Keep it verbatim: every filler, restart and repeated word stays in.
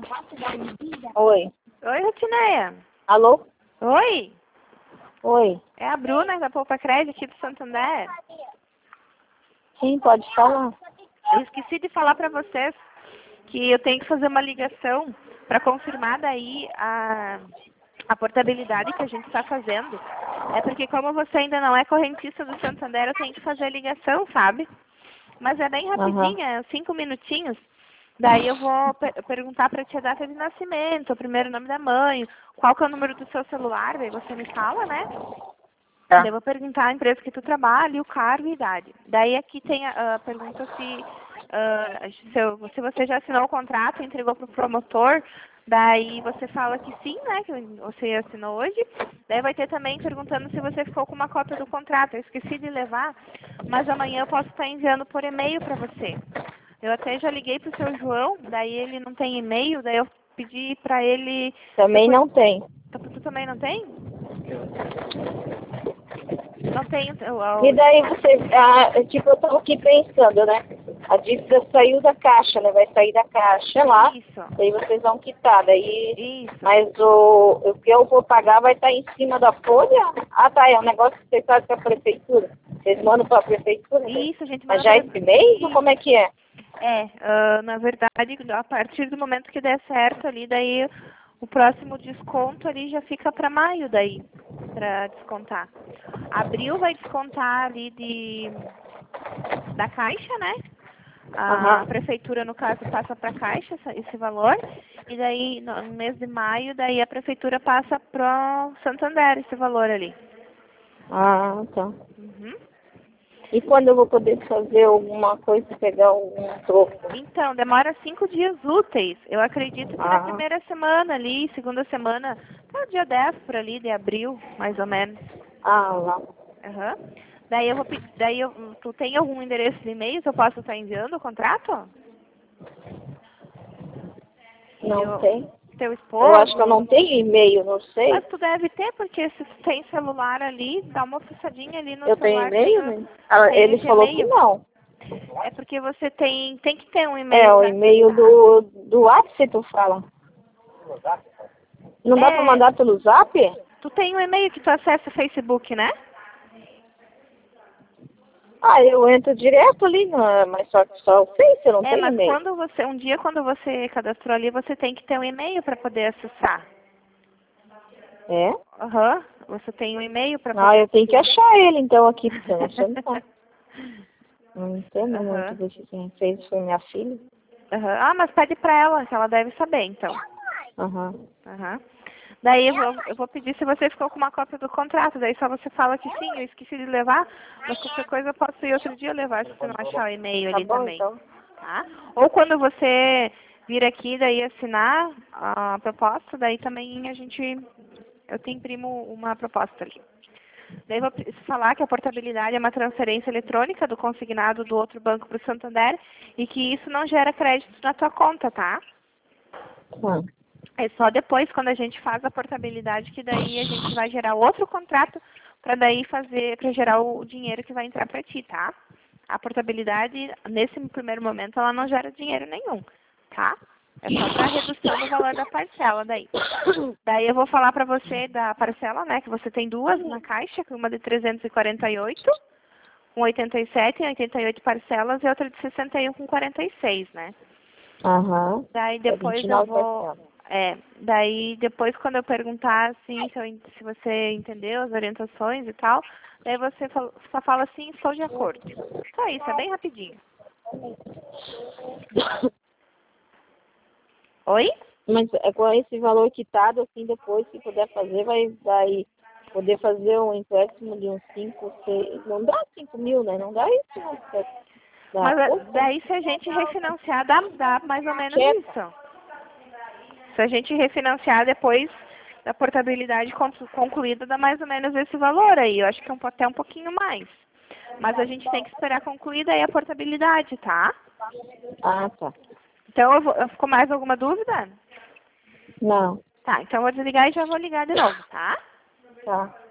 Oi. Oi, Rutineia. Alô? Oi. Oi. É a Bruna da Poupa Crédito aqui do Santander. Sim, pode falar. Eu esqueci de falar para vocês que eu tenho que fazer uma ligação para confirmar daí a, a portabilidade que a gente está fazendo. É porque como você ainda não é correntista do Santander, eu tenho que fazer a ligação, sabe? Mas é bem rapidinho, é cinco minutinhos. Daí eu vou per perguntar para ti a data de nascimento, o primeiro nome da mãe, qual que é o número do seu celular, daí você me fala, né? Tá. Daí eu vou perguntar a empresa que tu trabalha, o cargo e idade. Daí aqui tem a, a pergunta se, uh, se, eu, se você já assinou o contrato, entregou para o promotor. Daí você fala que sim, né, que você assinou hoje. Daí vai ter também perguntando se você ficou com uma cópia do contrato. Eu esqueci de levar, mas amanhã eu posso estar enviando por e-mail para você. Eu até já liguei pro seu João, daí ele não tem e-mail, daí eu pedi para ele... Também Depois... não tem. Tu também não tem? Não tem... E daí você, ah, tipo, eu tô aqui pensando, né? A dívida saiu da caixa, né? Vai sair da caixa lá. Isso. Daí vocês vão quitar. Daí, Isso. mas o, o que eu vou pagar vai estar em cima da folha? Ah, tá. É um negócio que vocês fazem com a prefeitura. Vocês mandam para a prefeitura? Né? Isso, a gente Mas manda já pra... esse mês ou como é que é? É, uh, na verdade, a partir do momento que der certo ali, daí o próximo desconto ali já fica para maio daí, para descontar. Abril vai descontar ali de da caixa, né? A Aham. prefeitura, no caso, passa para a caixa essa, esse valor, e daí no, no mês de maio, daí a prefeitura passa para o Santander esse valor ali. Ah, tá. Uhum. E quando eu vou poder fazer alguma coisa, pegar algum troco? Então, demora cinco dias úteis. Eu acredito que na Ah, primeira semana ali, segunda semana, tá dia dez por ali de abril, mais ou menos. ah, lá. Aham. Daí eu vou pedir, daí eu, tu tem algum endereço de e-mail que eu possa estar enviando o contrato? Não Eu, tem? teu Eu acho que eu esposo? não tenho e-mail, não sei. Mas tu deve ter, porque se tu tem celular ali, dá uma fuçadinha ali no Eu tenho celular, tem e-mail, o, né? Ah, tem o ele falou que Gmail. não. É porque você tem, tem que ter um É, e-mail o para e-mail acessar. do, do WhatsApp, tu fala. Não dá pra É, mandar pelo Zap? tu tem um e-mail que tu acessa o Facebook, né? Ah, eu entro direto ali, não, mas só que só o Face, eu não É, tenho mas e-mail. quando você, um dia quando você cadastrou ali, você tem que ter um e-mail para poder acessar. É? Aham, você tem um e-mail para Ah, poder eu tenho que acessar. achar ele então aqui, porque eu não sei não. Não entendo muito Aham, desse quem fez, foi minha filha. aham. Ah, mas pede para ela, que ela deve saber, então. Aham. Aham. Daí eu vou, eu vou pedir se você ficou com uma cópia do contrato, daí só você fala que sim, eu esqueci de levar, mas qualquer coisa eu posso ir outro dia levar se você não achar o e-mail Tá ali bom também. então? Tá? Ou quando você vir aqui, daí assinar a proposta, daí também a gente, eu te imprimo uma proposta ali. Daí vou pre- falar que a portabilidade é uma transferência eletrônica do consignado do outro banco para o Santander e que isso não gera crédito na tua conta, tá? Hum. É só depois, quando a gente faz a portabilidade, que daí a gente vai gerar outro contrato para daí fazer, para gerar o dinheiro que vai entrar para ti, tá? A portabilidade, nesse primeiro momento, ela não gera dinheiro nenhum, tá? É só para redução do valor da parcela daí. Daí eu vou falar para você da parcela, né? Que você tem duas na caixa, uma de trezentos e quarenta e oito, com oitenta e sete, oitenta e oito parcelas, e outra de sessenta e um com quarenta e seis, né? Aham. Daí É depois vinte e eu nove vou... parcelas. É, daí depois quando eu perguntar assim, se, eu, en- se você entendeu as orientações e tal, daí você fala- só fala assim, estou de acordo. Só isso, é bem rapidinho. Oi? Mas é com esse valor quitado, assim, depois, se puder fazer, vai daí poder fazer um empréstimo de uns cinco seis não dá cinco mil, né? Não dá isso, não. Dá Mas é, pouco, né? daí se a gente refinanciar, dá, dá mais ou menos Que isso. Se a gente refinanciar depois da portabilidade con- concluída, dá mais ou menos esse valor aí. Eu acho que é um, até um pouquinho mais. Mas a gente tem que esperar concluída aí a portabilidade, tá? Ah, tá. Então, eu vou, eu- ficou mais alguma dúvida? Não, Tá, então eu vou desligar e já vou ligar de novo, tá? tá.